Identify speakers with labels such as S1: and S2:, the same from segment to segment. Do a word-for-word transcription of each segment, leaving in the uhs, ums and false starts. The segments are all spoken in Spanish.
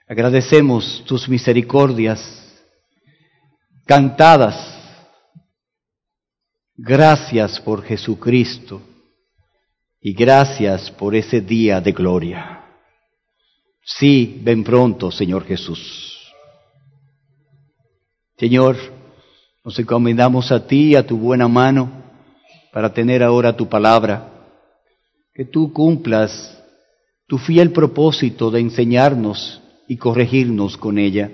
S1: Agradecemos tus misericordias cantadas. Gracias por Jesucristo y gracias por ese día de gloria. Sí, ven pronto, Señor Jesús. Señor, nos encomendamos a ti, a tu buena mano, para tener ahora tu palabra. Que tú cumplas tu fiel propósito de enseñarnos y corregirnos con ella.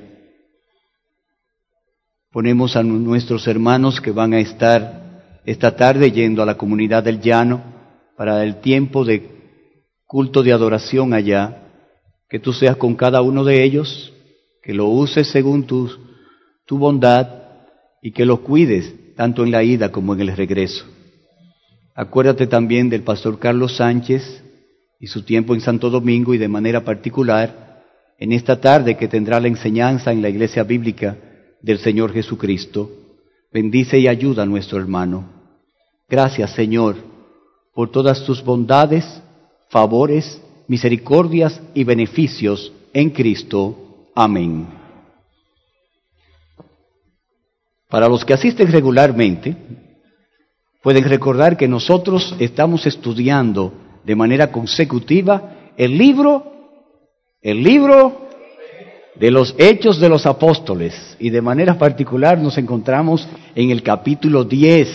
S1: Ponemos a nuestros hermanos que van a estar esta tarde yendo a la comunidad del llano para el tiempo de culto de adoración allá. Que tú seas con cada uno de ellos, que lo uses según tu, tu bondad y que los cuides tanto en la ida como en el regreso. Acuérdate también del pastor Carlos Sánchez y su tiempo en Santo Domingo y de manera particular en esta tarde que tendrá la enseñanza en la iglesia bíblica del Señor Jesucristo. Bendice y ayuda a nuestro hermano. Gracias, Señor, por todas tus bondades, favores, misericordias y beneficios en Cristo. Amén. Para los que asisten regularmente, pueden recordar que nosotros estamos estudiando de manera consecutiva el libro, el libro de los Hechos de los Apóstoles, y de manera particular nos encontramos en el capítulo diez.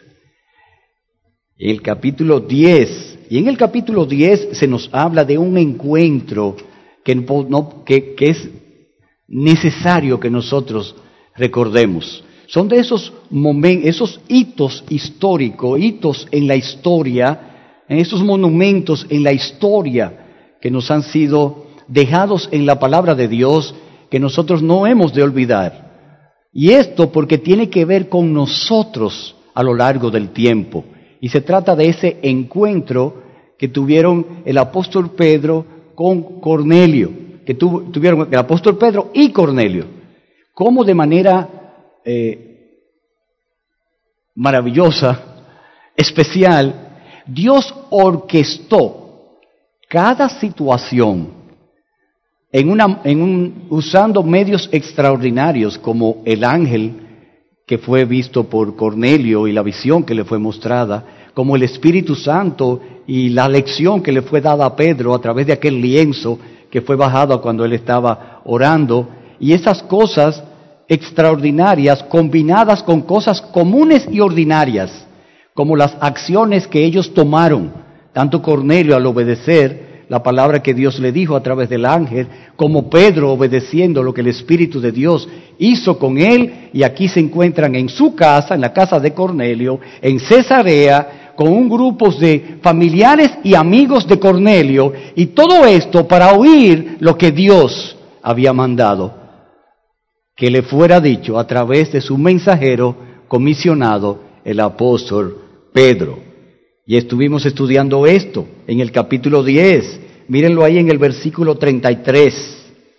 S1: El capítulo diez. Y en el capítulo diez se nos habla de un encuentro que, no, que, que es necesario que nosotros recordemos. Son de esos momentos, esos hitos históricos, hitos en la historia, en esos monumentos en la historia que nos han sido dejados en la palabra de Dios, que nosotros no hemos de olvidar. Y esto porque tiene que ver con nosotros a lo largo del tiempo. Y se trata de ese encuentro que tuvieron el apóstol Pedro con Cornelio, que tuvo, tuvieron el apóstol Pedro y Cornelio. Cómo de manera eh, maravillosa, especial, Dios orquestó cada situación en una, en un, usando medios extraordinarios como el ángel que fue visto por Cornelio y la visión que le fue mostrada, como el Espíritu Santo y la lección que le fue dada a Pedro a través de aquel lienzo que fue bajado cuando él estaba orando, y esas cosas extraordinarias combinadas con cosas comunes y ordinarias, como las acciones que ellos tomaron, tanto Cornelio al obedecer la palabra que Dios le dijo a través del ángel, como Pedro obedeciendo lo que el Espíritu de Dios hizo con él, y aquí se encuentran en su casa, en la casa de Cornelio, en Cesarea, con un grupo de familiares y amigos de Cornelio, y todo esto para oír lo que Dios había mandado, que le fuera dicho a través de su mensajero comisionado, el apóstol Pedro. Y estuvimos estudiando esto en el capítulo diez. Mírenlo ahí en el versículo treinta y tres.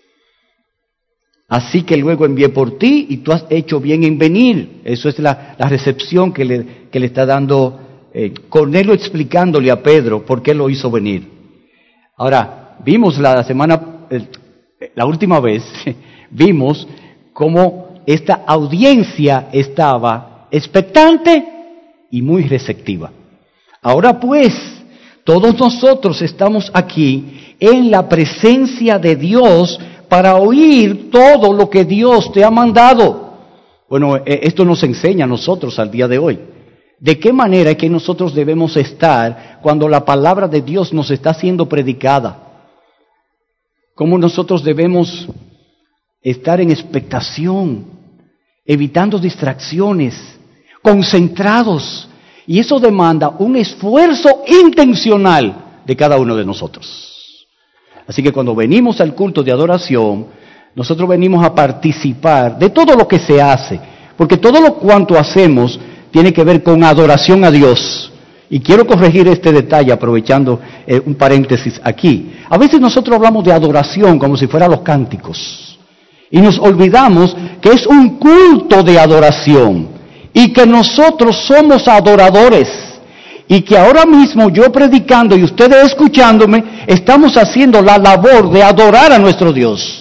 S1: Así que luego envié por ti y tú has hecho bien en venir. Eso es la, la recepción que le, que le está dando eh, Cornelio, explicándole a Pedro por qué lo hizo venir. Ahora, vimos la semana, eh, la última vez, vimos cómo esta audiencia estaba expectante y muy receptiva. Ahora pues, todos nosotros estamos aquí en la presencia de Dios para oír todo lo que Dios te ha mandado. Bueno, esto nos enseña a nosotros al día de hoy. ¿De qué manera es que nosotros debemos estar cuando la palabra de Dios nos está siendo predicada? ¿Cómo nosotros debemos estar en expectación, evitando distracciones, concentrados? Y eso demanda un esfuerzo intencional de cada uno de nosotros. Así que cuando venimos al culto de adoración, nosotros venimos a participar de todo lo que se hace, porque todo lo cuanto hacemos tiene que ver con adoración a Dios. Y quiero corregir este detalle aprovechando eh, un paréntesis aquí. A veces nosotros hablamos de adoración como si fueran los cánticos, y nos olvidamos que es un culto de adoración. Y que nosotros somos adoradores, y que ahora mismo yo predicando y ustedes escuchándome, estamos haciendo la labor de adorar a nuestro Dios.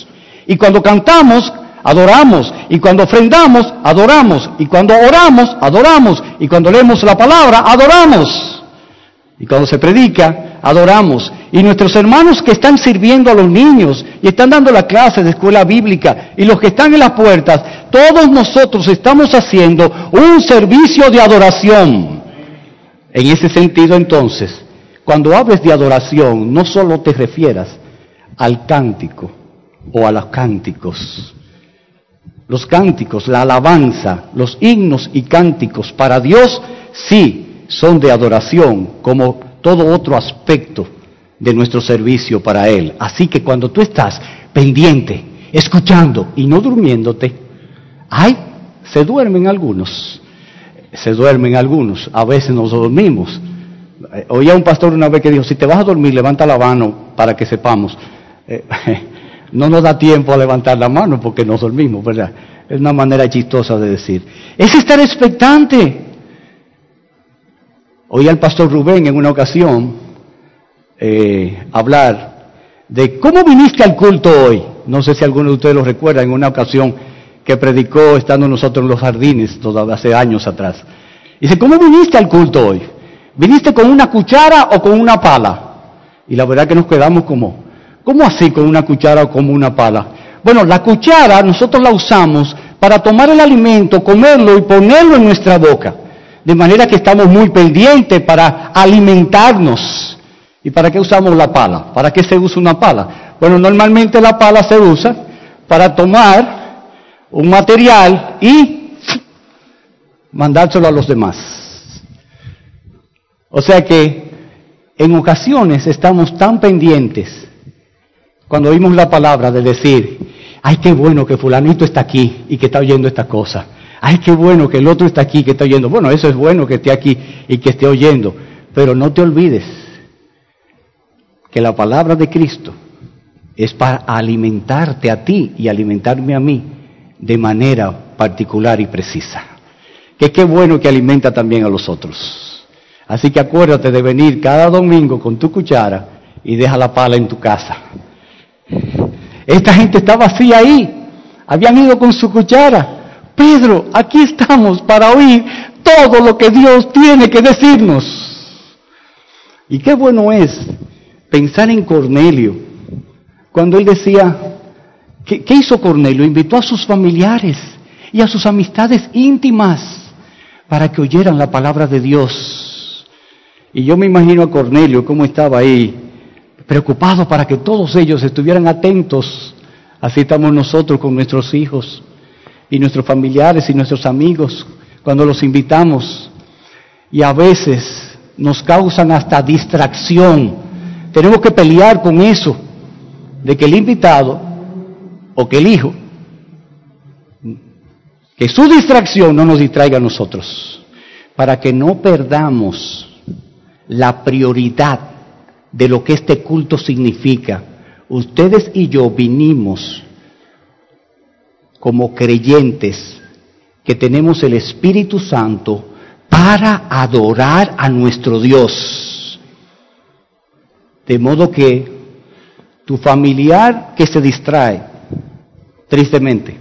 S1: Y cuando cantamos, adoramos. Y cuando ofrendamos, adoramos. Y cuando oramos, adoramos. Y cuando leemos la palabra, adoramos. Y cuando se predica, adoramos. Y nuestros hermanos que están sirviendo a los niños y están dando la clase de escuela bíblica y los que están en las puertas, todos nosotros estamos haciendo un servicio de adoración. En ese sentido, entonces, cuando hables de adoración, no solo te refieras al cántico o a los cánticos. Los cánticos, la alabanza, los himnos y cánticos para Dios, sí, son de adoración, como todo otro aspecto de nuestro servicio para Él. Así que cuando tú estás pendiente, escuchando y no durmiéndote, ay, se duermen algunos, se duermen algunos, a veces nos dormimos. Oía un pastor una vez que dijo, si te vas a dormir, levanta la mano para que sepamos. Eh, no nos da tiempo a levantar la mano porque nos dormimos, ¿verdad? Es una manera chistosa de decir. Es estar expectante. Oía al pastor Rubén en una ocasión eh, hablar de cómo viniste al culto hoy. No sé si alguno de ustedes lo recuerda, en una ocasión que predicó estando nosotros en los jardines, todavía hace años atrás. Dice, ¿cómo viniste al culto hoy? ¿Viniste con una cuchara o con una pala? Y la verdad que nos quedamos como, ¿cómo así con una cuchara o como una pala? Bueno, la cuchara nosotros la usamos para tomar el alimento, comerlo y ponerlo en nuestra boca. De manera que estamos muy pendientes para alimentarnos. ¿Y para qué usamos la pala? ¿Para qué se usa una pala? Bueno, normalmente la pala se usa para tomar un material y mandárselo a los demás. O sea que en ocasiones estamos tan pendientes cuando oímos la palabra de decir, ay, qué bueno que fulanito está aquí y que está oyendo esta cosa. Ay, qué bueno que el otro está aquí, que está oyendo. Bueno, eso es bueno que esté aquí y que esté oyendo. Pero no te olvides que la palabra de Cristo es para alimentarte a ti y alimentarme a mí de manera particular y precisa. Que qué bueno que alimenta también a los otros. Así que acuérdate de venir cada domingo con tu cuchara y deja la pala en tu casa. Esta gente estaba así ahí, habían ido con su cuchara. Pedro, aquí estamos para oír todo lo que Dios tiene que decirnos. Y qué bueno es pensar en Cornelio, cuando él decía, ¿qué, qué hizo Cornelio? Invitó a sus familiares y a sus amistades íntimas para que oyeran la palabra de Dios. Y yo me imagino a Cornelio cómo estaba ahí, preocupado para que todos ellos estuvieran atentos. Así estamos nosotros con nuestros hijos y nuestros familiares y nuestros amigos cuando los invitamos. Y a veces nos causan hasta distracción. Tenemos que pelear con eso, de que el invitado o que el hijo, que su distracción no nos distraiga a nosotros, para que no perdamos la prioridad de lo que este culto significa. Ustedes y yo vinimos como creyentes que tenemos el Espíritu Santo para adorar a nuestro Dios. De modo que tu familiar que se distrae, tristemente,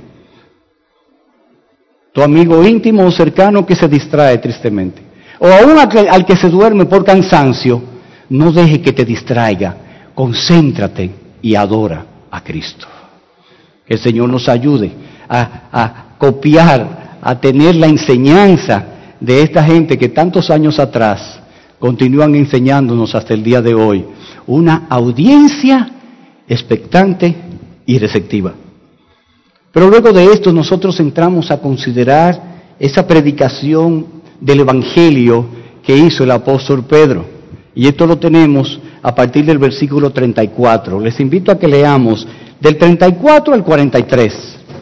S1: tu amigo íntimo o cercano que se distrae tristemente, o aún al que se duerme por cansancio, no deje que te distraiga, concéntrate y adora a Cristo. Que el Señor nos ayude a, a copiar, a tener la enseñanza de esta gente que tantos años atrás continúan enseñándonos hasta el día de hoy. Una audiencia expectante y receptiva. Pero luego de esto nosotros entramos a considerar esa predicación del Evangelio que hizo el apóstol Pedro. Y esto lo tenemos a partir del versículo treinta y cuatro. Les invito a que leamos del treinta y cuatro al cuarenta y tres.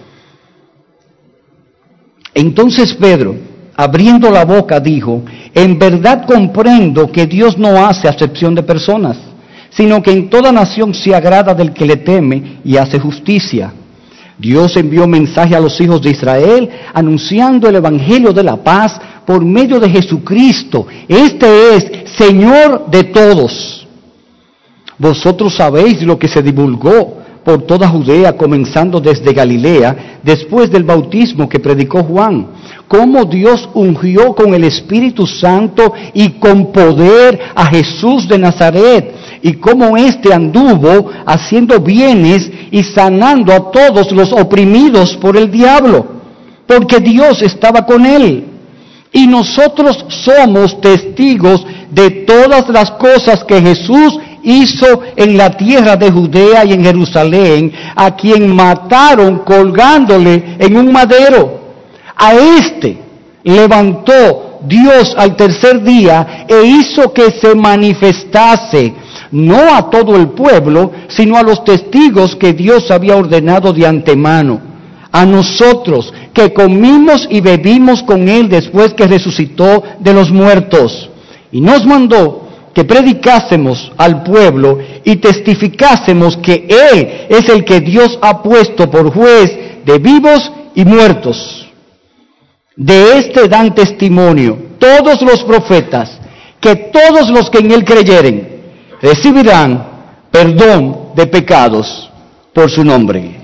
S1: Entonces Pedro, abriendo la boca, dijo, en verdad comprendo que Dios no hace acepción de personas, sino que en toda nación se agrada del que le teme y hace justicia. Dios envió mensaje a los hijos de Israel anunciando el evangelio de la paz por medio de Jesucristo. Este es Señor de todos. Vosotros sabéis lo que se divulgó por toda Judea, comenzando desde Galilea, después del bautismo que predicó Juan, cómo Dios ungió con el Espíritu Santo y con poder a Jesús de Nazaret, y cómo éste anduvo haciendo bienes y sanando a todos los oprimidos por el diablo, porque Dios estaba con él. Y nosotros somos testigos de todas las cosas que Jesús hizo en la tierra de Judea y en Jerusalén, a quien mataron colgándole en un madero. A este levantó Dios al tercer día e hizo que se manifestase, no a todo el pueblo, sino a los testigos que Dios había ordenado de antemano. A nosotros, que comimos y bebimos con Él después que resucitó de los muertos. Y nos mandó que predicásemos al pueblo y testificásemos que Él es el que Dios ha puesto por juez de vivos y muertos. De este dan testimonio todos los profetas, que todos los que en Él creyeren recibirán perdón de pecados por su nombre.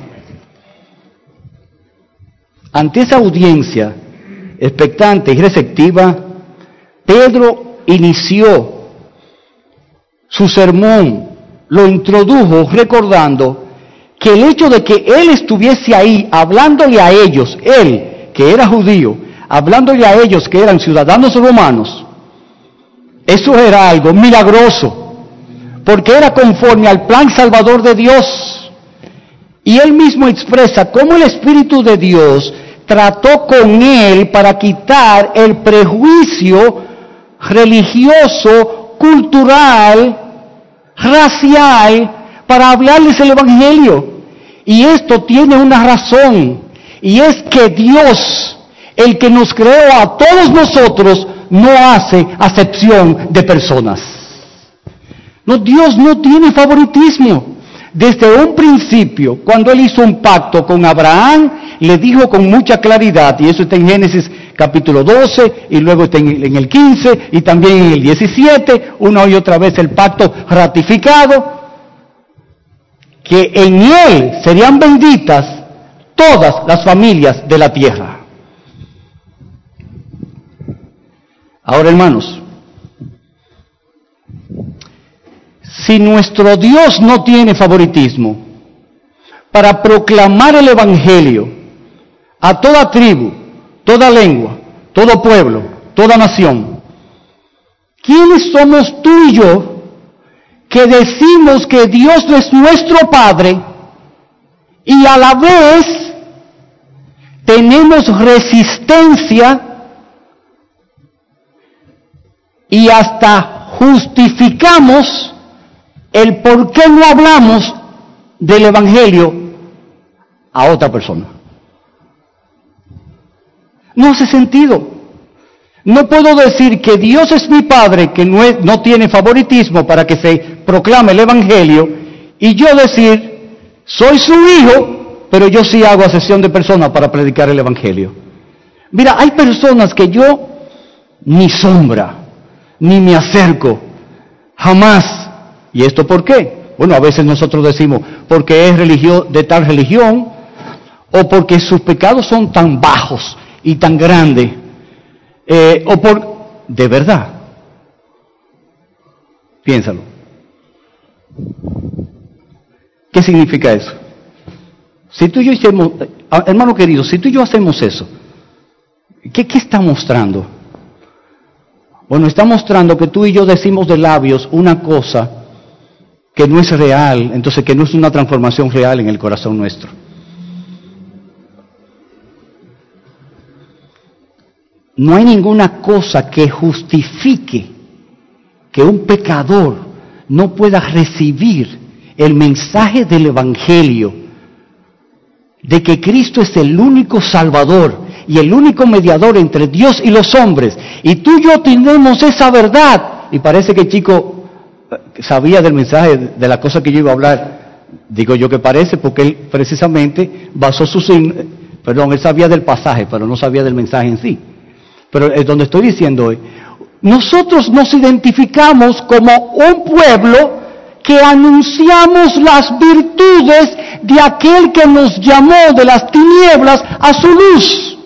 S1: Ante esa audiencia expectante y receptiva, Pedro inició su sermón, lo introdujo recordando que el hecho de que él estuviese ahí hablándole a ellos, él que era judío, hablándole a ellos que eran ciudadanos romanos, eso era algo milagroso, porque era conforme al plan salvador de Dios. Y él mismo expresa cómo el Espíritu de Dios trató con él para quitar el prejuicio religioso, cultural, racial, para hablarles el Evangelio. Y esto tiene una razón, y es que Dios, el que nos creó a todos nosotros, no hace acepción de personas. No, Dios no tiene favoritismo. Desde un principio, cuando Él hizo un pacto con Abraham, le dijo con mucha claridad, y eso está en Génesis capítulo doce, y luego está en el quince, y también en el diecisiete, una y otra vez el pacto ratificado, que en Él serían benditas todas las familias de la tierra. Ahora, hermanos, si nuestro Dios no tiene favoritismo para proclamar el Evangelio a toda tribu, toda lengua, todo pueblo, toda nación, ¿quiénes somos tú y yo que decimos que Dios es nuestro Padre y a la vez tenemos resistencia y hasta justificamos el por qué no hablamos del Evangelio a otra persona? No hace sentido. No puedo decir que Dios es mi Padre, que no, es, no tiene favoritismo para que se proclame el Evangelio, y yo decir, soy su hijo, pero yo sí hago acepción de personas para predicar el Evangelio. Mira, hay personas que yo ni sombra, ni me acerco, jamás. ¿Y esto por qué? Bueno, a veces nosotros decimos, porque es religio, de tal religión, o porque sus pecados son tan bajos y tan grandes, eh, o por... de verdad. Piénsalo. ¿Qué significa eso? Si tú y yo hacemos, hermano querido, si tú y yo hacemos eso, ¿qué, qué está mostrando? Bueno, está mostrando que tú y yo decimos de labios una cosa que no es real, entonces que no es una transformación real en el corazón nuestro. No hay ninguna cosa que justifique que un pecador no pueda recibir el mensaje del Evangelio, de que Cristo es el único Salvador y el único mediador entre Dios y los hombres, y tú y yo tenemos esa verdad. Y parece que el chico sabía del mensaje, de la cosa que yo iba a hablar. Digo yo que parece, porque él precisamente basó su... Perdón, él sabía del pasaje, pero no sabía del mensaje en sí. Pero es donde estoy diciendo hoy. Nosotros nos identificamos como un pueblo que anunciamos las virtudes de aquel que nos llamó de las tinieblas a su luz.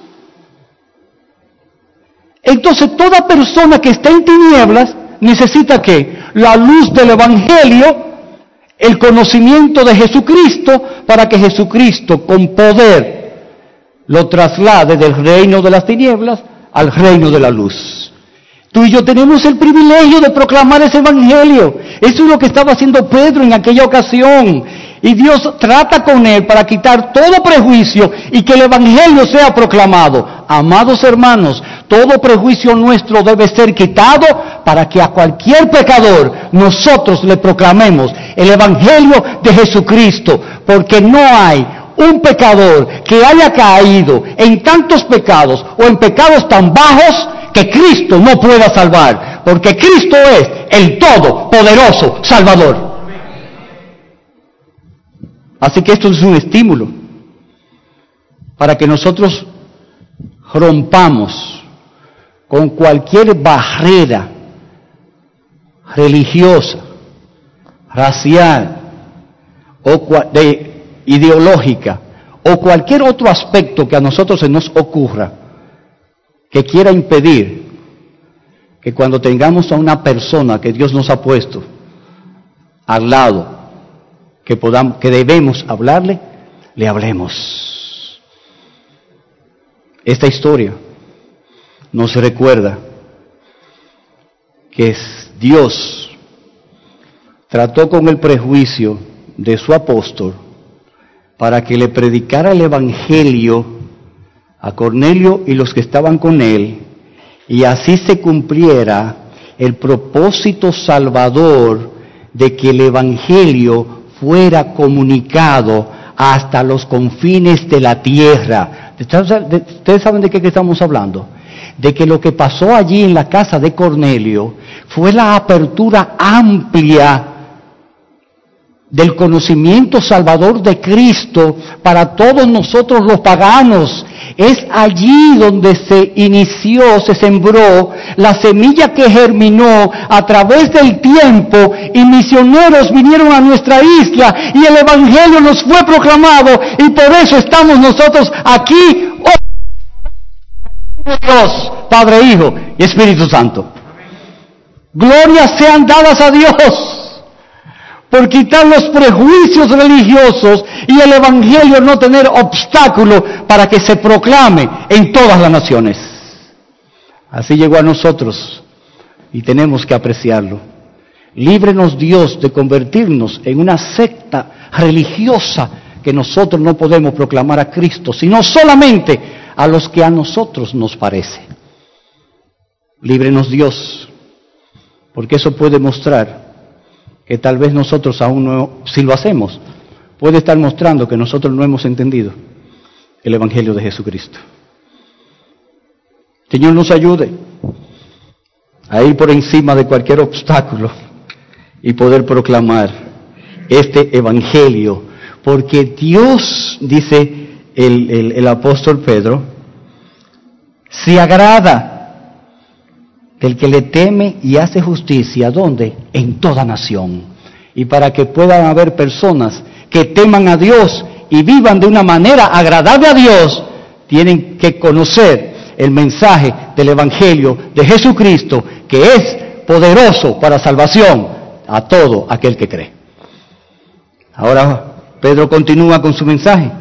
S1: Entonces, toda persona que está en tinieblas necesita ¿qué? La luz del Evangelio, el conocimiento de Jesucristo, para que Jesucristo con poder lo traslade del reino de las tinieblas al reino de la luz. Tú y yo tenemos el privilegio de proclamar ese Evangelio. Eso es lo que estaba haciendo Pedro en aquella ocasión. Y Dios trata con él para quitar todo prejuicio y que el Evangelio sea proclamado. Amados hermanos, todo prejuicio nuestro debe ser quitado para que a cualquier pecador nosotros le proclamemos el Evangelio de Jesucristo. Porque no hay un pecador que haya caído en tantos pecados o en pecados tan bajos que Cristo no pueda salvar. Porque Cristo es el todopoderoso Salvador. Así que esto es un estímulo para que nosotros rompamos con cualquier barrera religiosa, racial o de, ideológica o cualquier otro aspecto que a nosotros se nos ocurra que quiera impedir que cuando tengamos a una persona que Dios nos ha puesto al lado, que podamos, que debemos hablarle, le hablemos. Esta historia nos recuerda que Dios trató con el prejuicio de su apóstol para que le predicara el Evangelio a Cornelio y los que estaban con él, y así se cumpliera el propósito salvador de que el Evangelio fuera comunicado hasta los confines de la tierra. ¿Ustedes saben de qué estamos hablando? De que lo que pasó allí en la casa de Cornelio fue la apertura amplia del conocimiento salvador de Cristo para todos nosotros los paganos. Es allí donde se inició, se sembró la semilla que germinó a través del tiempo, y misioneros vinieron a nuestra isla y el Evangelio nos fue proclamado, y por eso estamos nosotros aquí hoy. Dios, Padre, Hijo y Espíritu Santo. Glorias sean dadas a Dios por quitar los prejuicios religiosos y el Evangelio no tener obstáculo para que se proclame en todas las naciones. Así llegó a nosotros y tenemos que apreciarlo. Líbrenos Dios de convertirnos en una secta religiosa que nosotros no podemos proclamar a Cristo, sino solamente a los que a nosotros nos parece. Líbrenos Dios, porque eso puede mostrar que tal vez nosotros aún no, si lo hacemos, puede estar mostrando que nosotros no hemos entendido el Evangelio de Jesucristo. Señor, nos ayude a ir por encima de cualquier obstáculo y poder proclamar este Evangelio, porque Dios, dice el, el, el apóstol Pedro, se agrada del que le teme y hace justicia. ¿Dónde? En toda nación. Y para que puedan haber personas que teman a Dios y vivan de una manera agradable a Dios, tienen que conocer el mensaje del Evangelio de Jesucristo, que es poderoso para salvación a todo aquel que cree. Ahora Pedro continúa con su mensaje.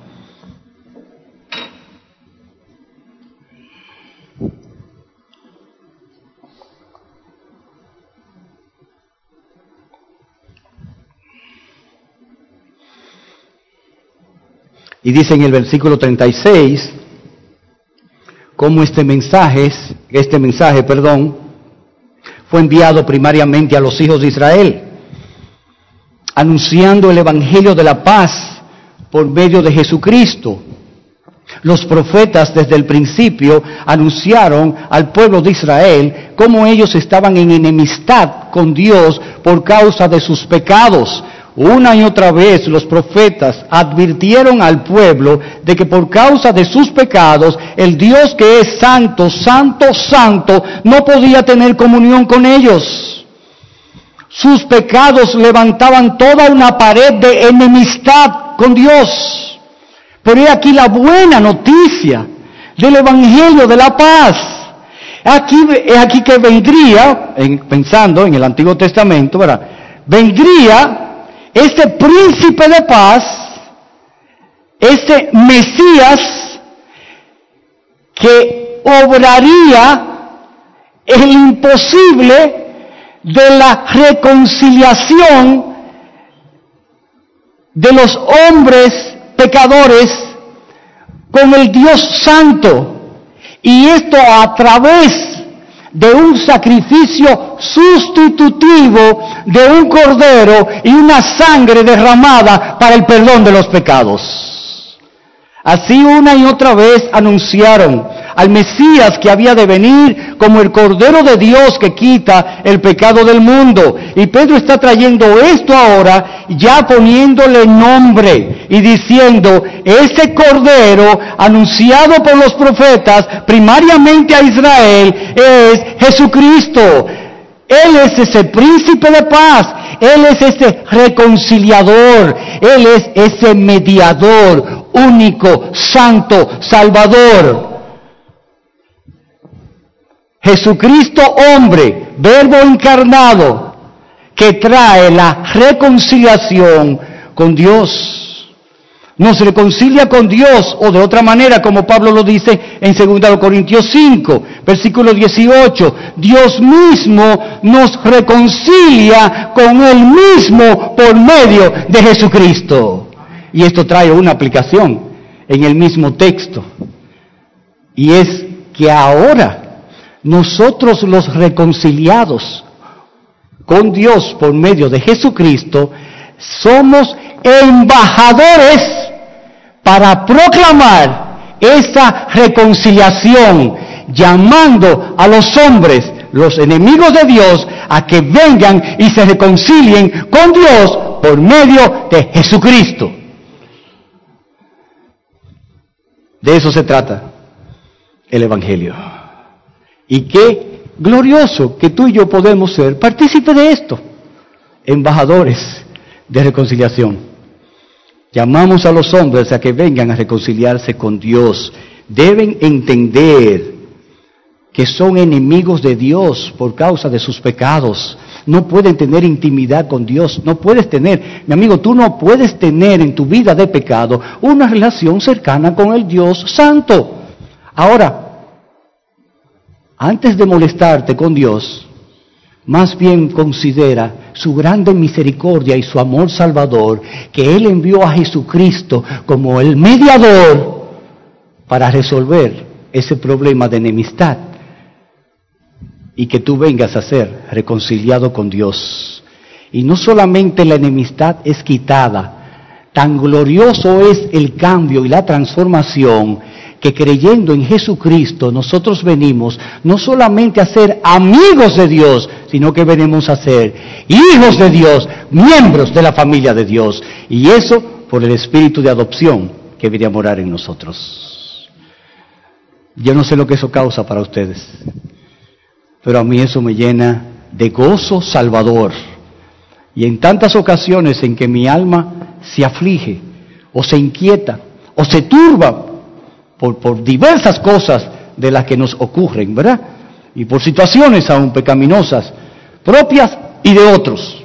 S1: Y dice en el versículo treinta y seis, cómo este mensaje, este mensaje, perdón, fue enviado primariamente a los hijos de Israel, anunciando el Evangelio de la paz por medio de Jesucristo. Los profetas desde el principio anunciaron al pueblo de Israel cómo ellos estaban en enemistad con Dios por causa de sus pecados. Una y otra vez los profetas advirtieron al pueblo de que por causa de sus pecados, el Dios que es santo, santo, santo, no podía tener comunión con ellos. sus pecados levantaban toda una pared de enemistad con Dios. Pero he aquí la buena noticia del Evangelio de la paz. Aquí, es aquí que vendría, en, pensando en el Antiguo Testamento, ¿verdad? Vendría este príncipe de paz, este Mesías, que obraría el imposible de la reconciliación de los hombres pecadores con el Dios Santo. Y esto a través de un sacrificio sustitutivo de un cordero y una sangre derramada para el perdón de los pecados. Así una y otra vez anunciaron al Mesías que había de venir como el Cordero de Dios que quita el pecado del mundo. Y Pedro está trayendo esto ahora, ya poniéndole nombre y diciendo, ese Cordero anunciado por los profetas primariamente a Israel es Jesucristo. Él es ese príncipe de paz, Él es ese reconciliador, Él es ese mediador único, santo, salvador. Jesucristo hombre, verbo encarnado, que trae la reconciliación con Dios. Nos reconcilia con Dios, o de otra manera, como Pablo lo dice en segunda Corintios cinco, versículo dieciocho, Dios mismo nos reconcilia con Él mismo por medio de Jesucristo. Y esto trae una aplicación en el mismo texto, y es que ahora nosotros los reconciliados con Dios por medio de Jesucristo somos embajadores para proclamar esa reconciliación, llamando a los hombres, los enemigos de Dios, a que vengan y se reconcilien con Dios por medio de Jesucristo. De eso se trata el Evangelio. Y qué glorioso que tú y yo podemos ser partícipes de esto, embajadores de reconciliación. Llamamos a los hombres a que vengan a reconciliarse con Dios. Deben entender que son enemigos de Dios por causa de sus pecados. No pueden tener intimidad con Dios. No puedes tener, mi amigo, tú no puedes tener en tu vida de pecado una relación cercana con el Dios Santo. Ahora, antes de molestarte con Dios, más bien considera su grande misericordia y su amor salvador, que Él envió a Jesucristo como el mediador para resolver ese problema de enemistad y que tú vengas a ser reconciliado con Dios. Y no solamente la enemistad es quitada, tan glorioso es el cambio y la transformación que creyendo en Jesucristo nosotros venimos no solamente a ser amigos de Dios, sino que venimos a ser hijos de Dios, miembros de la familia de Dios, y eso por el espíritu de adopción que viene a morar en nosotros. Yo no sé lo que eso causa para ustedes, pero a mí eso me llena de gozo salvador. Y en tantas ocasiones en que mi alma se aflige, o se inquieta, o se turba, Por, por diversas cosas de las que nos ocurren, ¿verdad? Y por situaciones aún pecaminosas, propias y de otros.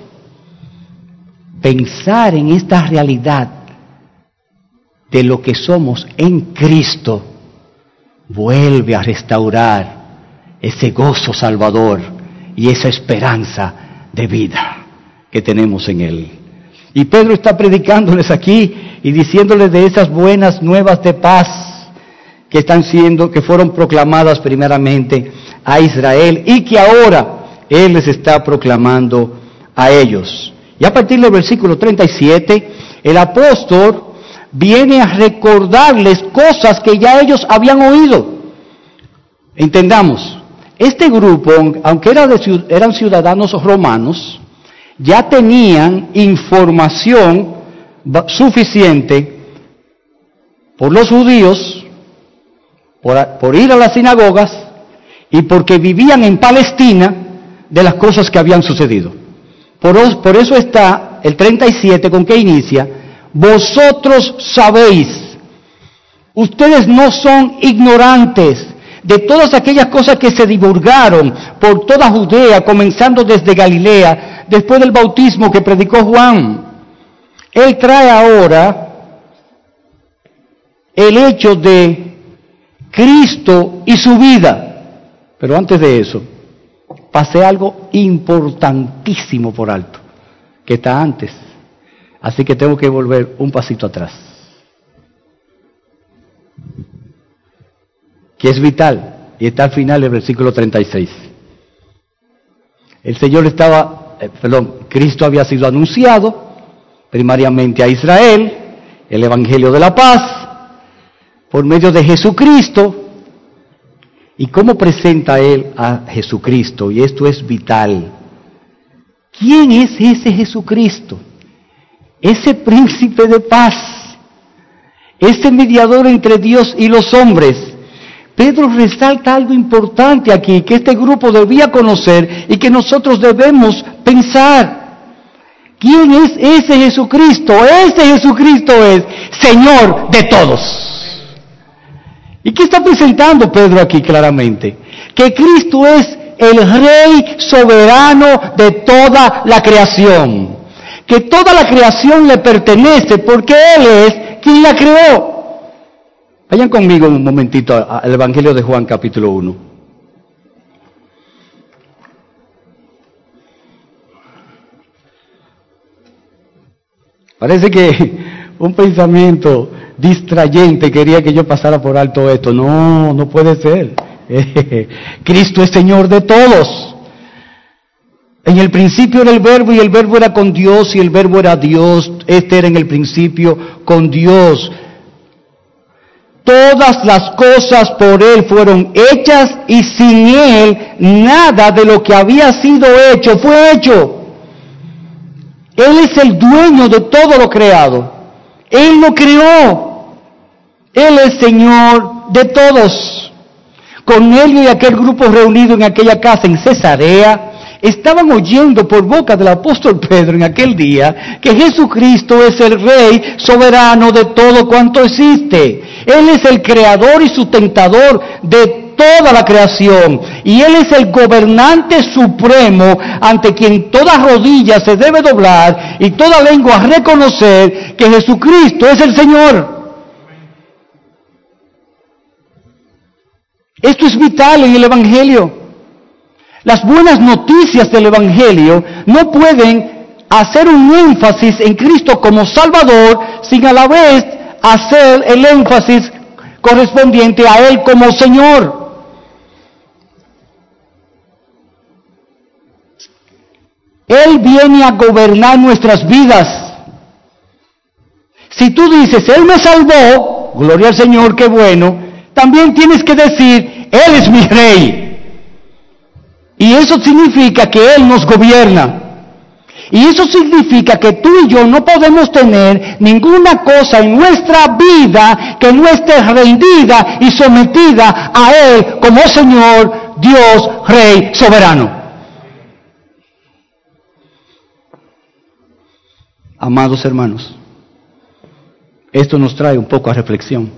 S1: Pensar en esta realidad de lo que somos en Cristo vuelve a restaurar ese gozo salvador y esa esperanza de vida que tenemos en Él. Y Pedro está predicándoles aquí y diciéndoles de esas buenas nuevas de paz que están siendo, que fueron proclamadas primeramente a Israel y que ahora Él les está proclamando a ellos. Y a partir del versículo treinta y siete, el apóstol viene a recordarles cosas que ya ellos habían oído. Entendamos, este grupo, aunque era de, eran ciudadanos romanos, ya tenían información suficiente por los judíos, Por, por ir a las sinagogas y porque vivían en Palestina de las cosas que habían sucedido. Por, por eso está el treinta y siete, ¿con qué inicia? Vosotros sabéis, ustedes no son ignorantes de todas aquellas cosas que se divulgaron por toda Judea, comenzando desde Galilea, después del bautismo que predicó Juan. Él trae ahora el hecho de Cristo y su vida. Pero antes de eso, pasé algo importantísimo por alto, que está antes. Así que tengo que volver un pasito atrás, que es vital, y está al final del versículo treinta y seis. El Señor estaba, eh, perdón, Cristo había sido anunciado primariamente a Israel, el Evangelio de la paz, por medio de Jesucristo. ¿Y cómo presenta Él a Jesucristo? Y esto es vital. ¿Quién es ese Jesucristo? Ese príncipe de paz, ese mediador entre Dios y los hombres. Pedro resalta algo importante aquí, que este grupo debía conocer y que nosotros debemos pensar. ¿Quién es ese Jesucristo? Ese Jesucristo es Señor de todos. ¿Y qué está presentando Pedro aquí claramente? Que Cristo es el Rey soberano de toda la creación. Que toda la creación le pertenece porque Él es quien la creó. Vayan conmigo un momentito al Evangelio de Juan capítulo uno. Parece que un pensamiento distrayente quería que yo pasara por alto esto. No, no puede ser. Cristo es Señor de todos. En el principio era el Verbo y el Verbo era con Dios y el Verbo era Dios. Este era en el principio con Dios. Todas las cosas por Él fueron hechas y sin Él nada de lo que había sido hecho fue hecho. Él es el dueño de todo lo creado. Él lo creó. Él es Señor de todos. Cornelio y aquel grupo reunido en aquella casa en Cesarea estaban oyendo por boca del apóstol Pedro en aquel día que Jesucristo es el Rey soberano de todo cuanto existe. Él es el creador y sustentador de toda la creación. Y Él es el gobernante supremo ante quien toda rodilla se debe doblar y toda lengua reconocer que Jesucristo es el Señor. Esto es vital en el Evangelio. Las buenas noticias del Evangelio no pueden hacer un énfasis en Cristo como Salvador sin a la vez hacer el énfasis correspondiente a Él como Señor. Él viene a gobernar nuestras vidas. Si tú dices, Él me salvó, gloria al Señor, qué bueno, también tienes que decir, Él es mi Rey. Y eso significa que Él nos gobierna. Y eso significa que tú y yo no podemos tener ninguna cosa en nuestra vida que no esté rendida y sometida a Él como Señor, Dios, Rey, soberano. Amados hermanos, esto nos trae un poco a reflexión.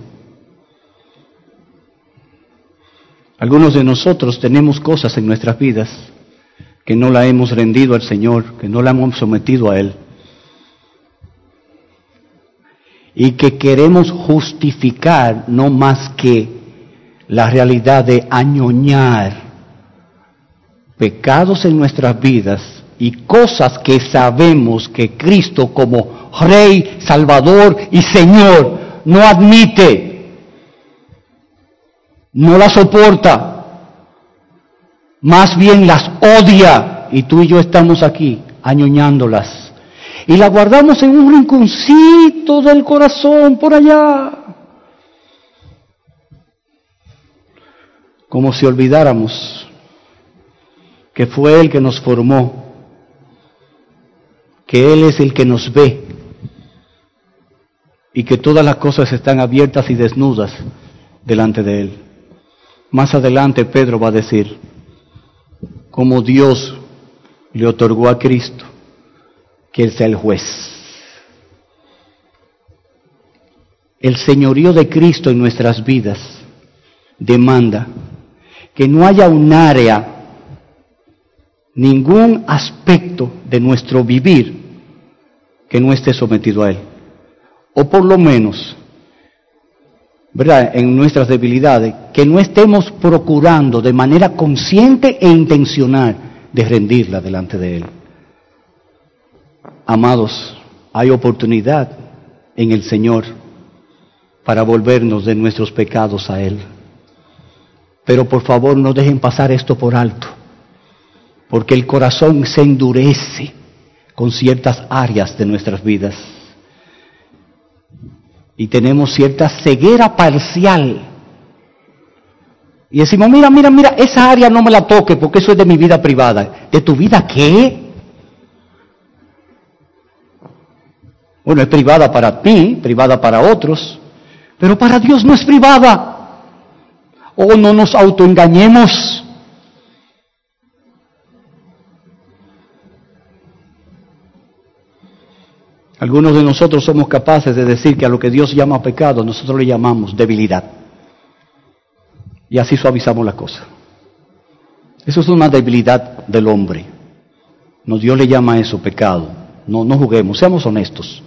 S1: Algunos de nosotros tenemos cosas en nuestras vidas que no la hemos rendido al Señor, que no la hemos sometido a Él. Y que queremos justificar no más que la realidad de añoñar pecados en nuestras vidas y cosas que sabemos que Cristo como Rey, Salvador y Señor no admite. No las soporta, más bien las odia, y tú y yo estamos aquí añoñándolas, y las guardamos en un rinconcito del corazón por allá, como si olvidáramos que fue Él que nos formó, que Él es el que nos ve, y que todas las cosas están abiertas y desnudas delante de Él. Más adelante Pedro va a decir cómo Dios le otorgó a Cristo que Él sea el juez. El señorío de Cristo en nuestras vidas demanda que no haya un área, ningún aspecto de nuestro vivir que no esté sometido a Él. O por lo menos, ¿verdad?, en nuestras debilidades, que no estemos procurando de manera consciente e intencional de rendirla delante de Él. Amados, hay oportunidad en el Señor para volvernos de nuestros pecados a Él. Pero por favor no dejen pasar esto por alto, porque el corazón se endurece con ciertas áreas de nuestras vidas. Y tenemos cierta ceguera parcial. Y decimos, mira, mira, mira, esa área no me la toque porque eso es de mi vida privada. ¿De tu vida qué? Bueno, es privada para ti, privada para otros, pero para Dios no es privada. O no nos autoengañemos. Algunos de nosotros somos capaces de decir que a lo que Dios llama pecado, nosotros le llamamos debilidad. Y así suavizamos la cosa. Eso es una debilidad del hombre. No, Dios le llama a eso pecado. No, no juguemos, seamos honestos.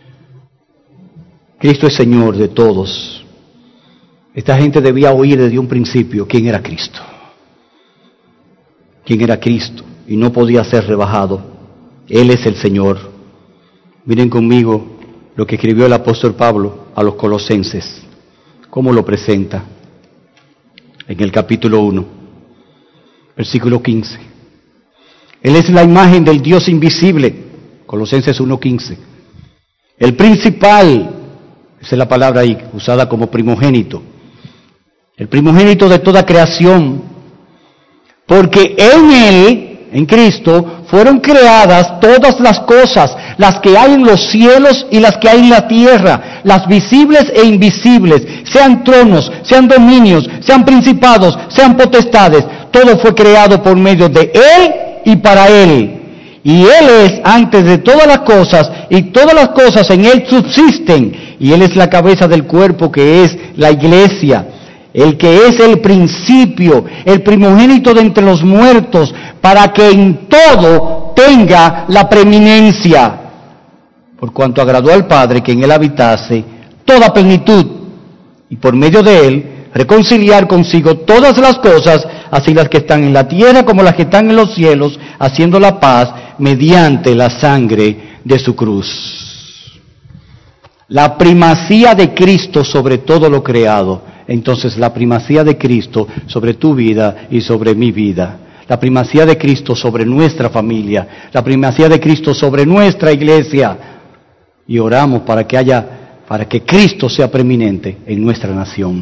S1: Cristo es Señor de todos. Esta gente debía oír desde un principio quién era Cristo. Quién era Cristo y no podía ser rebajado. Él es el Señor. Miren conmigo lo que escribió el apóstol Pablo a los colosenses. ¿Cómo lo presenta? En el capítulo uno, versículo quince. Él es la imagen del Dios invisible. Colosenses uno quince. El principal, esa es la palabra ahí, usada como primogénito. El primogénito de toda creación. Porque en Él, en Cristo, fueron creadas todas las cosas, las que hay en los cielos y las que hay en la tierra, las visibles e invisibles, sean tronos, sean dominios, sean principados, sean potestades. Todo fue creado por medio de Él y para Él. Y Él es antes de todas las cosas, y todas las cosas en Él subsisten. Y Él es la cabeza del cuerpo, que es la iglesia. El que es el principio, el primogénito de entre los muertos, para que en todo tenga la preeminencia. Por cuanto agradó al Padre que en Él habitase toda plenitud, y por medio de Él reconciliar consigo todas las cosas, así las que están en la tierra como las que están en los cielos, haciendo la paz mediante la sangre de su cruz. La primacía de Cristo sobre todo lo creado. Entonces, la primacía de Cristo sobre tu vida y sobre mi vida. La primacía de Cristo sobre nuestra familia. La primacía de Cristo sobre nuestra iglesia. Y oramos para que haya, para que Cristo sea preeminente en nuestra nación.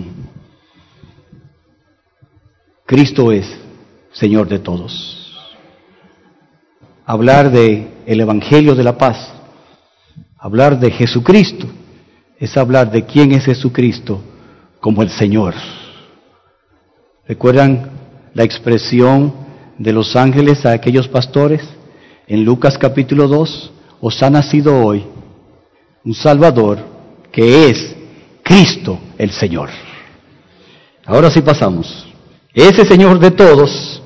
S1: Cristo es Señor de todos. Hablar de el Evangelio de la paz, hablar de Jesucristo, es hablar de quién es Jesucristo como el Señor. ¿Recuerdan la expresión de los ángeles a aquellos pastores? En Lucas capítulo dos, os ha nacido hoy un Salvador que es Cristo el Señor. Ahora sí pasamos. Ese Señor de todos,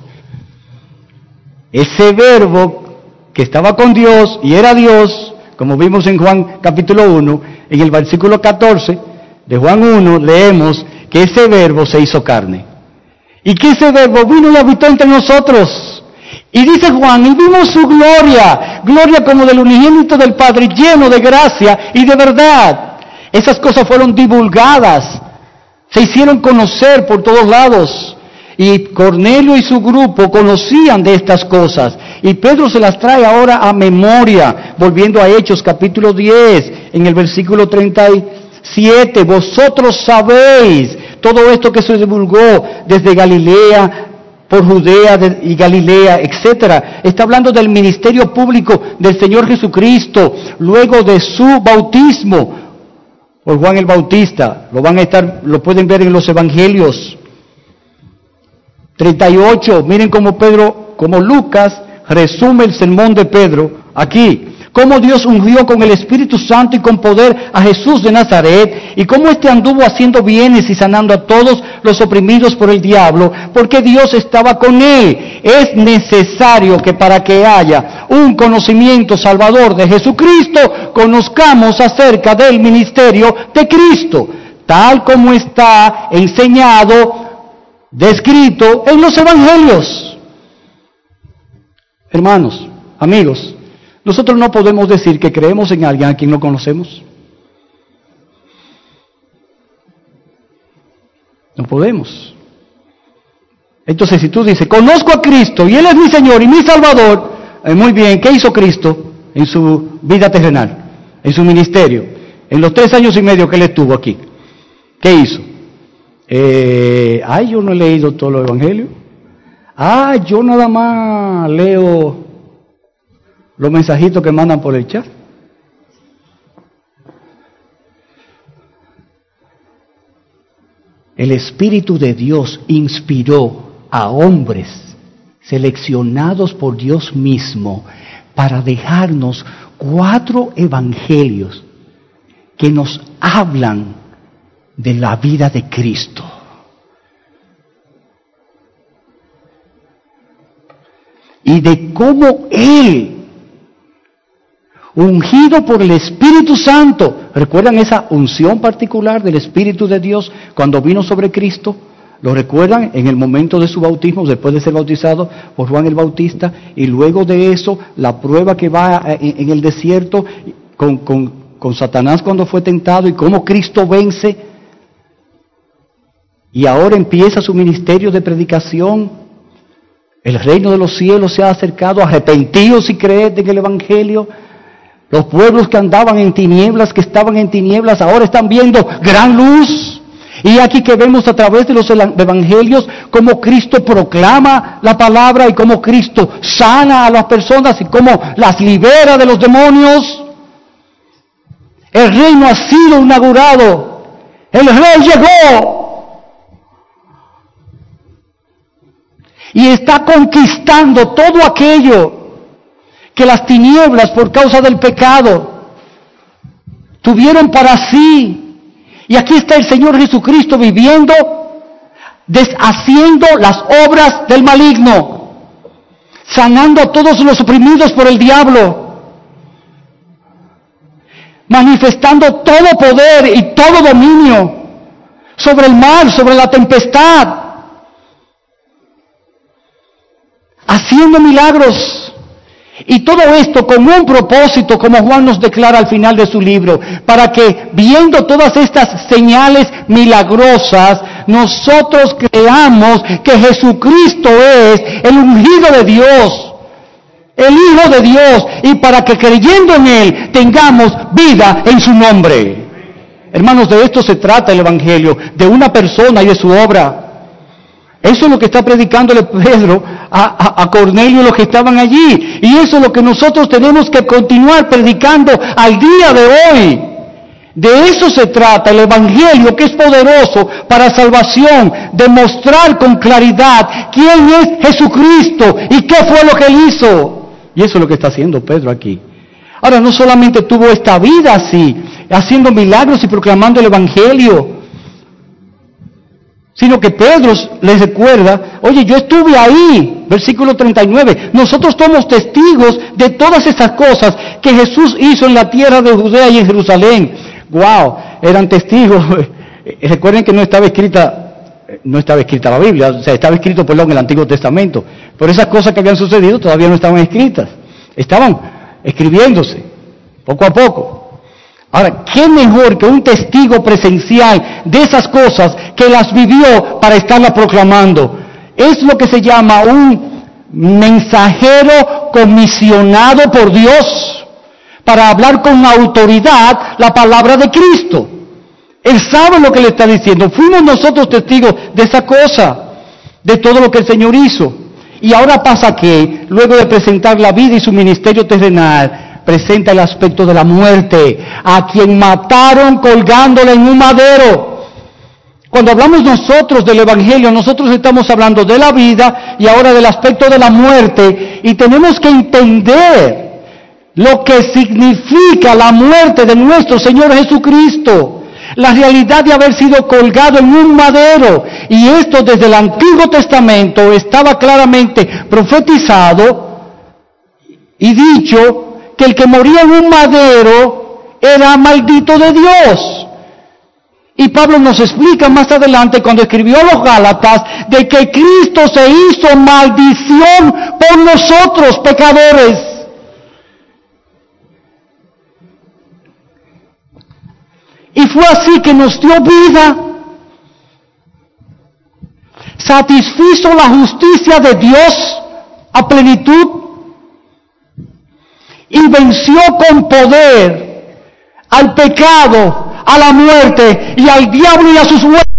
S1: ese verbo que estaba con Dios y era Dios, como vimos en Juan capítulo uno, en el versículo catorce de Juan uno, leemos que ese verbo se hizo carne. Y que ese verbo vino y habitó entre nosotros. Y dice Juan, y vimos su gloria, gloria como del unigénito del Padre, lleno de gracia y de verdad. Esas cosas fueron divulgadas, se hicieron conocer por todos lados. Y Cornelio y su grupo conocían de estas cosas. Y Pedro se las trae ahora a memoria, volviendo a Hechos capítulo diez, en el versículo treinta y siete. Vosotros sabéis todo esto que se divulgó desde Galilea, por Judea y Galilea, etcétera. Está hablando del ministerio público del Señor Jesucristo, luego de su bautismo por Juan el Bautista. Lo van a estar, lo pueden ver en los evangelios. treinta y ocho, miren cómo Pedro, como Lucas resume el sermón de Pedro aquí. cómo Dios ungió con el Espíritu Santo y con poder a Jesús de Nazaret, y cómo éste anduvo haciendo bienes y sanando a todos los oprimidos por el diablo, porque Dios estaba con él. Es necesario que para que haya un conocimiento salvador de Jesucristo, conozcamos acerca del ministerio de Cristo, tal como está enseñado, descrito en los evangelios. Hermanos, amigos, nosotros no podemos decir que creemos en alguien a quien no conocemos. No podemos. Entonces, si tú dices, conozco a Cristo y Él es mi Señor y mi Salvador, eh, muy bien, ¿qué hizo Cristo en su vida terrenal, en su ministerio, en los tres años y medio que Él estuvo aquí? ¿Qué hizo? Eh, ay, yo no he leído todo el Evangelio. Ah, yo nada más leo los mensajitos que mandan por el chat. El Espíritu de Dios inspiró a hombres seleccionados por Dios mismo para dejarnos cuatro evangelios que nos hablan de la vida de Cristo. Y de cómo Él, ungido por el Espíritu Santo, ¿recuerdan esa unción particular del Espíritu de Dios cuando vino sobre Cristo? ¿Lo recuerdan? En el momento de su bautismo, después de ser bautizado por Juan el Bautista, y luego de eso, la prueba que va en el desierto con, con, con Satanás cuando fue tentado, y cómo Cristo vence, y ahora empieza su ministerio de predicación. El reino de los cielos se ha acercado, arrepentidos y creed en el Evangelio. Los pueblos que andaban en tinieblas, que estaban en tinieblas, ahora están viendo gran luz. Y aquí que vemos a través de los evangelios cómo Cristo proclama la palabra y cómo Cristo sana a las personas y cómo las libera de los demonios. El reino ha sido inaugurado. El rey llegó. Y está conquistando todo aquello que las tinieblas, por causa del pecado, tuvieron para sí. Y aquí está el Señor Jesucristo viviendo, deshaciendo las obras del maligno, sanando a todos los oprimidos por el diablo, manifestando todo poder y todo dominio sobre el mar, sobre la tempestad, haciendo milagros. Y todo esto con un propósito, como Juan nos declara al final de su libro, para que viendo todas estas señales milagrosas, nosotros creamos que Jesucristo es el ungido de Dios, el Hijo de Dios, y para que creyendo en Él tengamos vida en su nombre. Hermanos, de esto se trata el Evangelio, de una persona y de su obra. Eso es lo que está predicándole Pedro a, a, a Cornelio y los que estaban allí. Y eso es lo que nosotros tenemos que continuar predicando al día de hoy. De eso se trata el Evangelio, que es poderoso para salvación, demostrar con claridad quién es Jesucristo y qué fue lo que Él hizo. Y eso es lo que está haciendo Pedro aquí. Ahora, no solamente tuvo esta vida así, haciendo milagros y proclamando el Evangelio, sino que Pedro les recuerda, oye, yo estuve ahí, versículo treinta y nueve, nosotros somos testigos de todas esas cosas que Jesús hizo en la tierra de Judea y en Jerusalén. Wow, eran testigos. Recuerden que no estaba escrita, no estaba escrita la Biblia, o sea, estaba escrito, perdón, el Antiguo Testamento, pero esas cosas que habían sucedido todavía no estaban escritas, estaban escribiéndose, poco a poco. Ahora, ¿qué mejor que un testigo presencial de esas cosas que las vivió para estarlas proclamando? Es lo que se llama un mensajero comisionado por Dios para hablar con autoridad la palabra de Cristo. Él sabe lo que le está diciendo. Fuimos nosotros testigos de esa cosa, de todo lo que el Señor hizo. Y ahora pasa que, luego de presentar la vida y su ministerio terrenal, presenta el aspecto de la muerte, a quien mataron colgándole en un madero. Cuando hablamos nosotros del Evangelio, nosotros estamos hablando de la vida y ahora del aspecto de la muerte, y tenemos que entender lo que significa la muerte de nuestro Señor Jesucristo, la realidad de haber sido colgado en un madero, y esto desde el Antiguo Testamento estaba claramente profetizado y dicho que el que moría en un madero era maldito de Dios. Y Pablo nos explica más adelante cuando escribió a los Gálatas de que Cristo se hizo maldición por nosotros pecadores. Y fue así que nos dio vida, satisfizo la justicia de Dios a plenitud y venció con poder al pecado, a la muerte y al diablo y a sus huestes.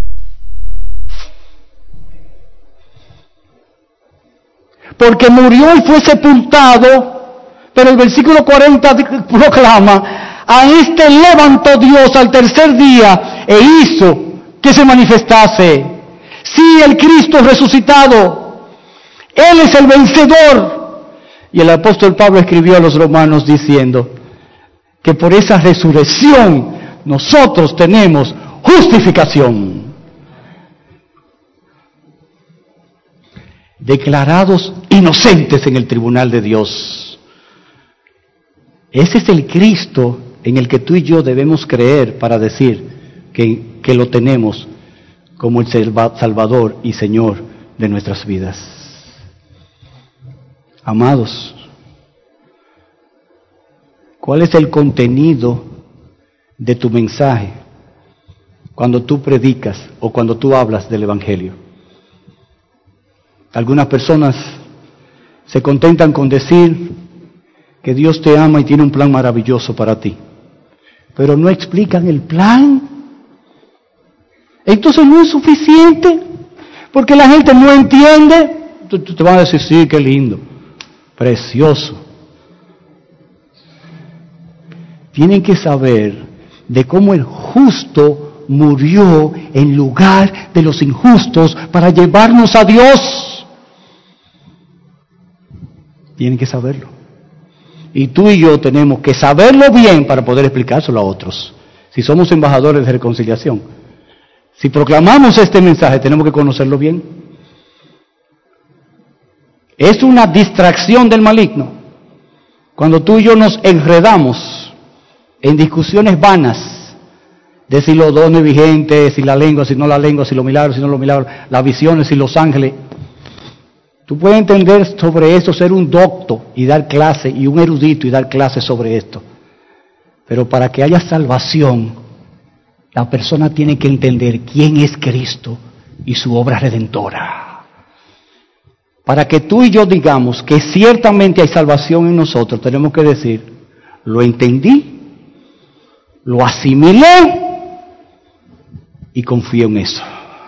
S1: Porque murió y fue sepultado, pero el versículo cuarenta proclama: a este levantó Dios al tercer día e hizo que se manifestase. Sí, el Cristo resucitado, Él es el vencedor. Y el apóstol Pablo escribió a los romanos diciendo que por esa resurrección nosotros tenemos justificación. Declarados inocentes en el tribunal de Dios. Ese es el Cristo en el que tú y yo debemos creer para decir que, que lo tenemos como el Salvador y Señor de nuestras vidas. Amados, ¿cuál es el contenido de tu mensaje cuando tú predicas o cuando tú hablas del Evangelio? Algunas personas se contentan con decir que Dios te ama y tiene un plan maravilloso para ti, pero no explican el plan. Entonces no es suficiente, porque la gente no entiende. Tú, tú te van a decir, sí, qué lindo, precioso. Tienen que saber de cómo el justo murió en lugar de los injustos para llevarnos a Dios. Tienen que saberlo. Y tú y yo tenemos que saberlo bien para poder explicárselo a otros. Si somos embajadores de reconciliación, si proclamamos este mensaje, tenemos que conocerlo bien. Es una distracción del maligno cuando tú y yo nos enredamos en discusiones vanas de si los dones vigentes, si la lengua, si no la lengua, si los milagros, si no los milagros, las visiones, si los ángeles. Tú puedes entender sobre eso, ser un docto y dar clase, y un erudito y dar clase sobre esto. Pero para que haya salvación, la persona tiene que entender quién es Cristo y su obra redentora. Para que tú y yo digamos que ciertamente hay salvación en nosotros, tenemos que decir, lo entendí, lo asimilé y confío en eso.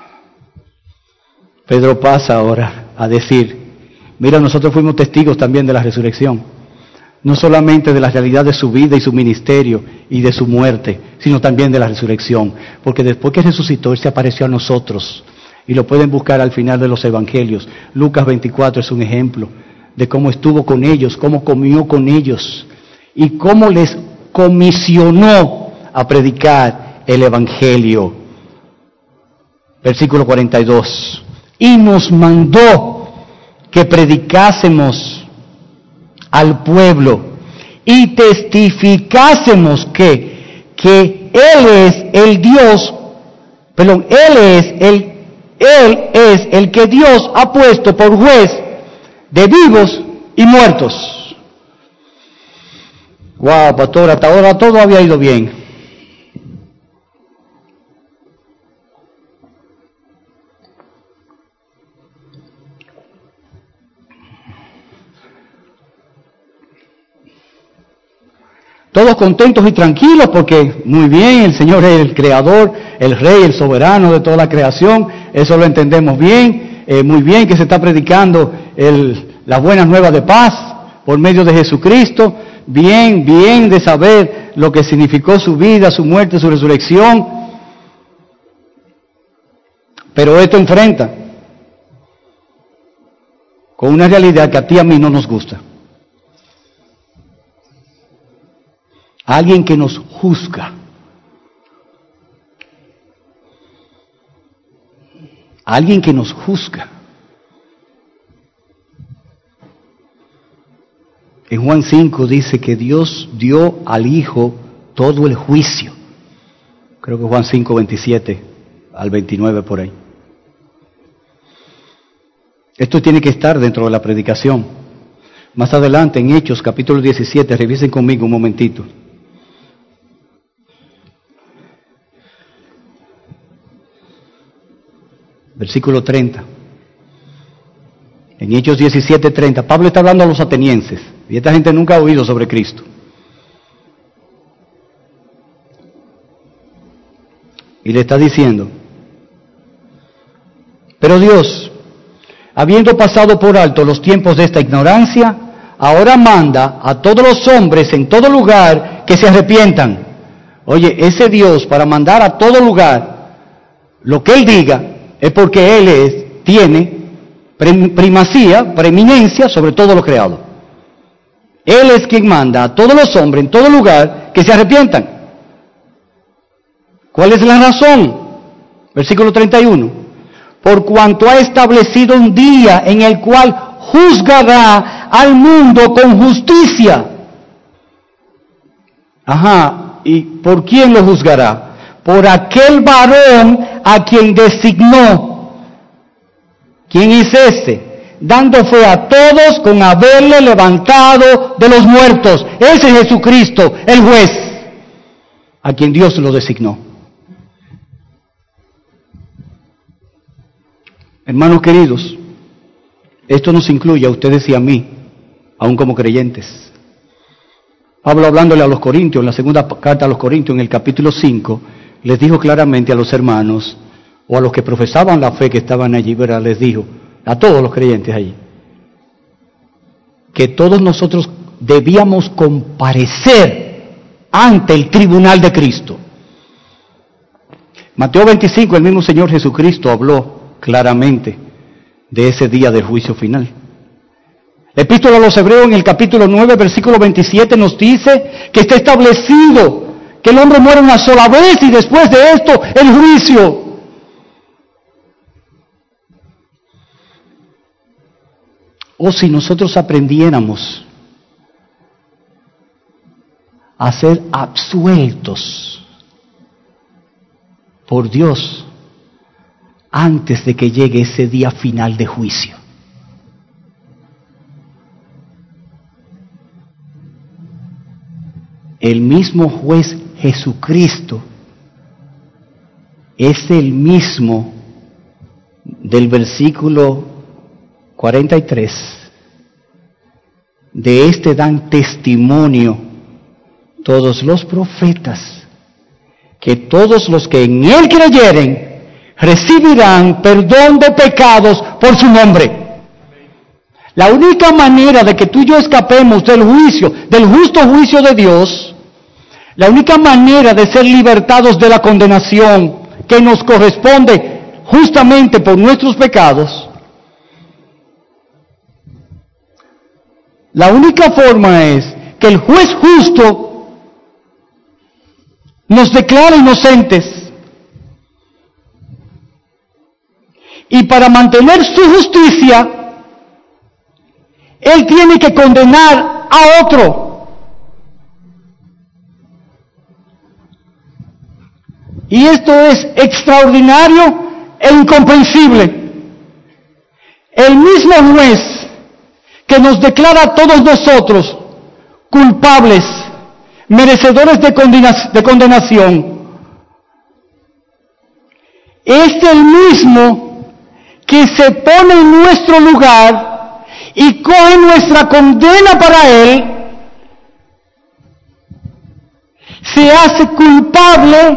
S1: Pedro pasa ahora a decir, mira, nosotros fuimos testigos también de la resurrección, no solamente de la realidad de su vida y su ministerio y de su muerte, sino también de la resurrección, porque después que resucitó, Él se apareció a nosotros, y lo pueden buscar al final de los evangelios. Lucas veinticuatro es un ejemplo de cómo estuvo con ellos, cómo comió con ellos, y cómo les comisionó a predicar el evangelio. Versículo cuarenta y dos. Y nos mandó que predicásemos al pueblo y testificásemos que, que Él es el Dios, perdón, Él es el, Él es el que Dios ha puesto por juez de vivos y muertos. Wow, pastor, hasta ahora todo había ido bien. Todos contentos y tranquilos porque muy bien, el Señor es el creador, el rey, el soberano de toda la creación, eso lo entendemos bien, eh, muy bien que se está predicando el, las buenas nuevas de paz por medio de Jesucristo, bien, bien de saber lo que significó su vida, su muerte, su resurrección, pero esto enfrenta con una realidad que a ti y a mí no nos gusta. Alguien que nos juzga. Alguien que nos juzga. En Juan cinco dice que Dios dio al Hijo todo el juicio. Creo que Juan cinco, veintisiete al veintinueve por ahí. Esto tiene que estar dentro de la predicación. Más adelante en Hechos capítulo diecisiete, revisen conmigo un momentito. Versículo treinta. En Hechos diecisiete, treinta, Pablo está hablando a los atenienses, y esta gente nunca ha oído sobre Cristo. Y le está diciendo, pero Dios, habiendo pasado por alto los tiempos de esta ignorancia, ahora manda a todos los hombres en todo lugar que se arrepientan. Oye, ese Dios para mandar a todo lugar lo que Él diga es porque Él es, tiene primacía, preeminencia sobre todo lo creado. Él es quien manda a todos los hombres en todo lugar que se arrepientan. ¿Cuál es la razón? Versículo treinta y uno. Por cuanto ha establecido un día en el cual juzgará al mundo con justicia. Ajá, ¿y por quién lo juzgará? Por aquel varón a quien designó. ¿Quién es este? Dando fe a todos con haberle levantado de los muertos. Ese es Jesucristo, el juez, a quien Dios lo designó. Hermanos queridos, esto nos incluye a ustedes y a mí, aún como creyentes. Pablo, hablándole a los Corintios, en la segunda carta a los Corintios, en el capítulo cinco, les dijo claramente a los hermanos, o a los que profesaban la fe que estaban allí, ¿verdad? Les dijo, a todos los creyentes allí, que todos nosotros debíamos comparecer ante el tribunal de Cristo. Mateo veinticinco, el mismo Señor Jesucristo habló claramente de ese día del juicio final. La Epístola a los Hebreos en el capítulo nueve, versículo veintisiete nos dice que está establecido que el hombre muere una sola vez y después de esto el juicio. O si nosotros aprendiéramos a ser absueltos por Dios antes de que llegue ese día final de juicio. El mismo juez Jesucristo es el mismo del versículo cuarenta y tres. De este dan testimonio todos los profetas, que todos los que en Él creyeren recibirán perdón de pecados por su nombre. La única manera de que tú y yo escapemos del juicio, del justo juicio de Dios, la única manera de ser libertados de la condenación que nos corresponde justamente por nuestros pecados, la única forma es que el juez justo nos declare inocentes. Y para mantener su justicia, Él tiene que condenar a otro. Y esto es extraordinario e incomprensible. El mismo juez que nos declara a todos nosotros culpables, merecedores de, condena- de condenación, es el mismo que se pone en nuestro lugar y coge nuestra condena para Él, se hace culpable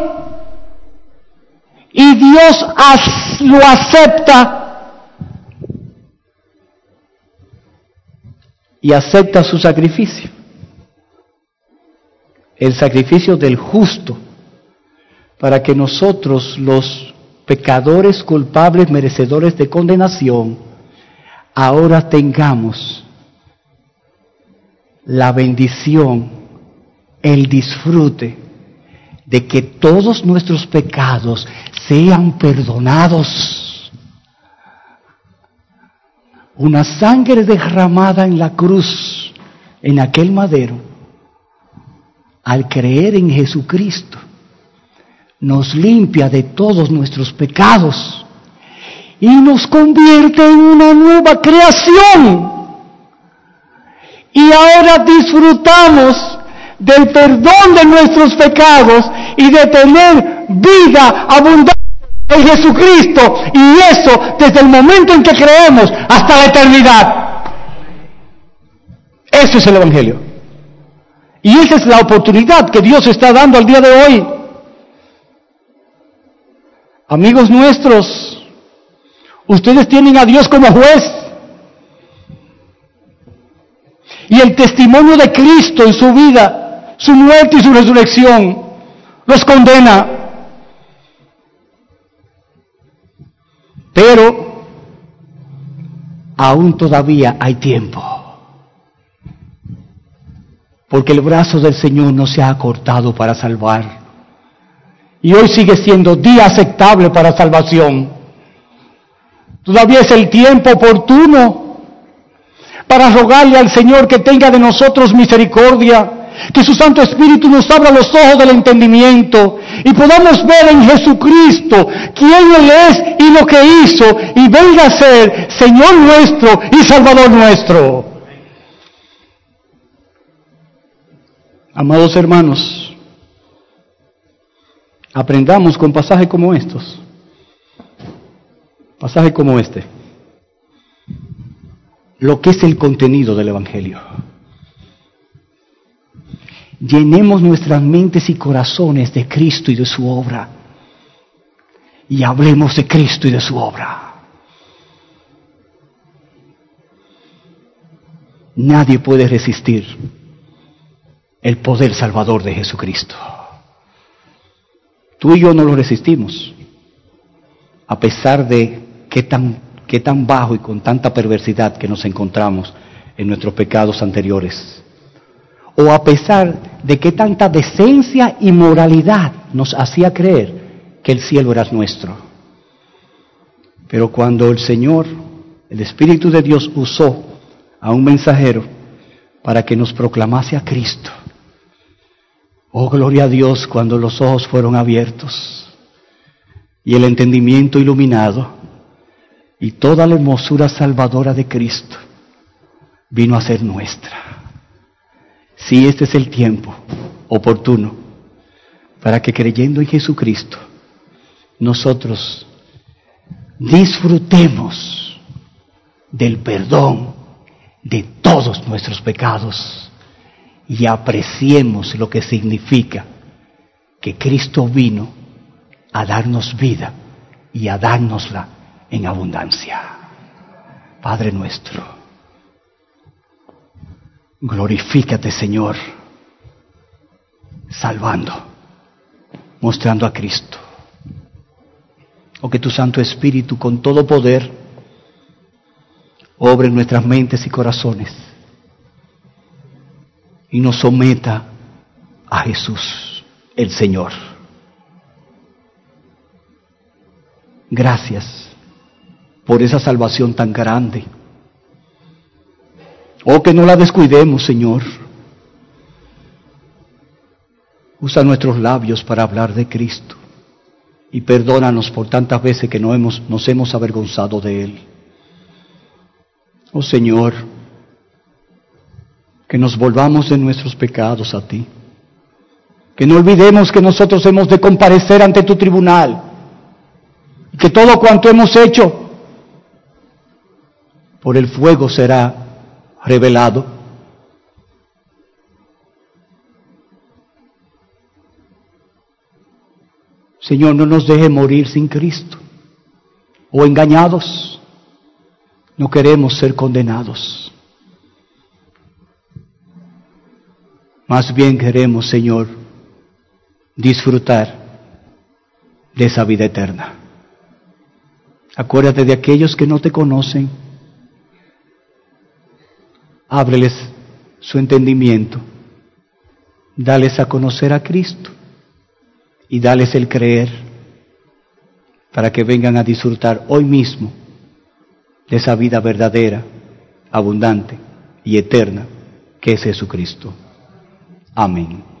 S1: y Dios as- lo acepta y acepta su sacrificio, el sacrificio del justo, para que nosotros los pecadores culpables, merecedores de condenación, ahora tengamos la bendición el disfrute de que todos nuestros pecados sean perdonados. Una sangre derramada en la cruz, en aquel madero, al creer en Jesucristo, nos limpia de todos nuestros pecados y nos convierte en una nueva creación. Y ahora disfrutamos del perdón de nuestros pecados y de tener vida abundante en Jesucristo, y eso desde el momento en que creemos hasta la eternidad. Eso es el Evangelio. Y esa es la oportunidad que Dios está dando al día de hoy. Amigos nuestros, ustedes tienen a Dios como juez. Y el testimonio de Cristo en su vida, su muerte y su resurrección, los condena. Pero aún todavía hay tiempo. Porque el brazo del Señor no se ha acortado para salvar. Y hoy sigue siendo día aceptable para salvación. Todavía es el tiempo oportuno para rogarle al Señor que tenga de nosotros misericordia, que su Santo Espíritu nos abra los ojos del entendimiento y podamos ver en Jesucristo quién Él es y lo que hizo, y venga a ser Señor nuestro y Salvador nuestro. Amados hermanos, aprendamos con pasajes como estos, pasajes como este, lo que es el contenido del Evangelio. Llenemos nuestras mentes y corazones de Cristo y de su obra, y hablemos de Cristo y de su obra. Nadie puede resistir el poder salvador de Jesucristo. Tú y yo no lo resistimos, a pesar de qué tan, qué tan bajo y con tanta perversidad que nos encontramos en nuestros pecados anteriores, o a pesar de qué tanta decencia y moralidad nos hacía creer que el cielo era nuestro. Pero cuando el Señor, el Espíritu de Dios, usó a un mensajero para que nos proclamase a Cristo, oh, gloria a Dios, cuando los ojos fueron abiertos y el entendimiento iluminado, y toda la hermosura salvadora de Cristo vino a ser nuestra. Sí, este es el tiempo oportuno para que, creyendo en Jesucristo, nosotros disfrutemos del perdón de todos nuestros pecados y apreciemos lo que significa que Cristo vino a darnos vida y a dárnosla en abundancia. Padre nuestro, glorifícate, Señor, salvando, mostrando a Cristo. O que tu Santo Espíritu, con todo poder, obre en nuestras mentes y corazones y nos someta a Jesús, el Señor. Gracias por esa salvación tan grande. Oh, que no la descuidemos, Señor. Usa nuestros labios para hablar de Cristo y perdónanos por tantas veces que no hemos, nos hemos avergonzado de Él. Oh Señor, que nos volvamos de nuestros pecados a Ti. Que no olvidemos que nosotros hemos de comparecer ante Tu tribunal. Y que todo cuanto hemos hecho por el fuego será revelado. Señor, no nos deje morir sin Cristo o engañados. No queremos ser condenados. Más bien queremos, Señor, disfrutar de esa vida eterna. Acuérdate de aquellos que no te conocen. Ábreles su entendimiento dales a conocer a Cristo y dales el creer para que vengan a disfrutar hoy mismo de esa vida verdadera, abundante y eterna que es Jesucristo. Amén.